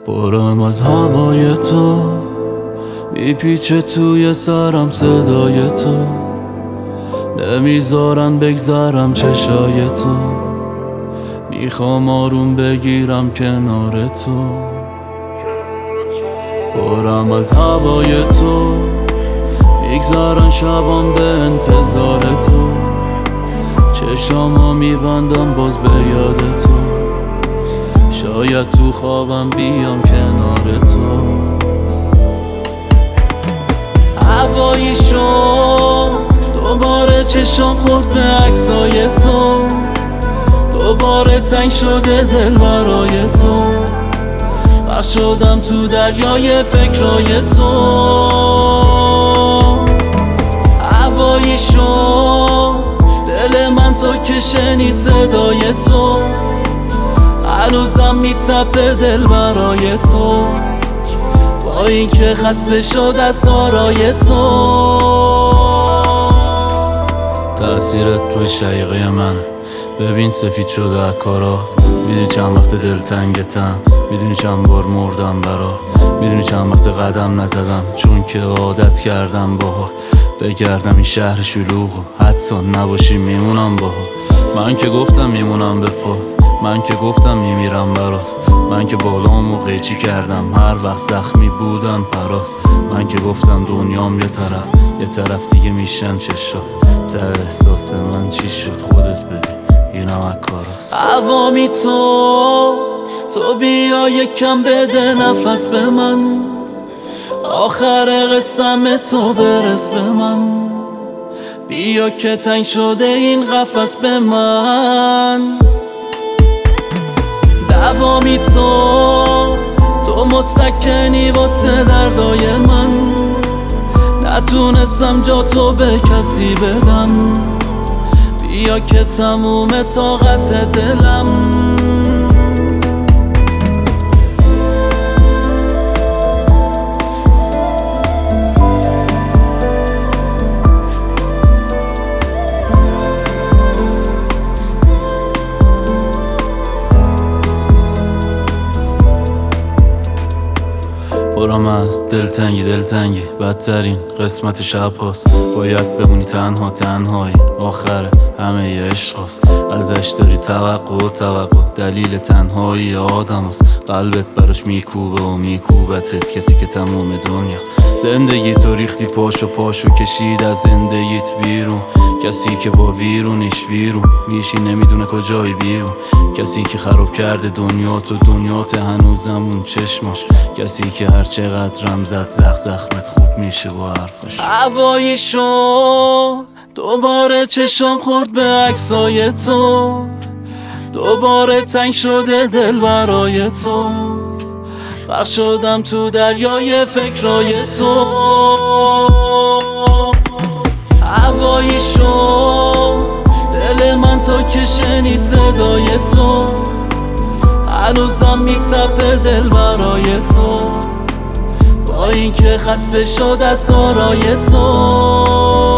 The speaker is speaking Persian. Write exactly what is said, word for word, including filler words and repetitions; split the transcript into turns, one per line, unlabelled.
پرم از هوای تو، میپیچه توی سرم صدای تو، نمیذارن بگذرم چشای تو، میخوام آروم بگیرم کنار تو. پرم از هوای تو، میگذرن شبام به انتظار تو، چشامو میبندم باز به یاد تو، شاید تو خوابم بیام کنار تو. هوایی شد دوباره چشام خورد به عکسای تو، دوباره تنگ شده دل برای تو، غرق شدم تو دریای فکرای تو. هوایی شد دل من تا که شنید صدای تو، هنوزم میتپه دل برای تو، با این که خسته شد از کارای تو. تأثیرت توی شقیقه من، ببین سفید شده از کارات. میدونی چند وقت دلتنگتم، میدونی چند بار مردم برات، میدونی چند وقت قدم نزدم چون که عادت کردم باهات. بگردم این شهر شلوغو حتی نباشی میمونم باهات. من که گفتم میمونم به پا، من که گفتم میمیرم برات، من که بالامو قیچی کردم هر وقت زخمی بودن پرات. من که گفتم دنیام یه طرف، یه طرف دیگه میشن چشات. ته احساس من چی شد خودت ببین، اینم از کاراست. عوامی تو تو بیا یکم بده نفس به من، آخر قسم تو برس به من، بیا که تنگ شده این قفس به من. دوامی تو تو مسکنی واسه دردای من، نتونستم جا تو به کسی بدم، بیا که تموم طاقت دلم. پرم از دلتنگی دلتنگی بدترین قسمت شب هاست. باید بمونی تنها، تنهایی آخر همه ی عشق هاست. ازش داری توقع و توقع، دلیل تنهایی آدم هست. قلبت براش میکوبه و میکوبتت، کسی که تموم دنیاست. زندگی تو ریختی پاشو پاشو کشید از زندگیت بیرون، کسی که با ویرونش ویرون میشی نمیدونه کجای بیرون، کسی که خراب کرده دنیا تو دنیات هنوزمون چشماش، کسی که هر چقدر رم زد زخ زخمت خوب میشه با حرفش. هوایی شد دوباره چشام خورد به عکسای تو، دوباره تنگ شده دل برای تو، غرق شدم تو دریای فکرای تو. هوایی شد دل من تا که شنید صدای تو، هنوزم میتپه دل برای تو، با این که خسته شد از کارای تو.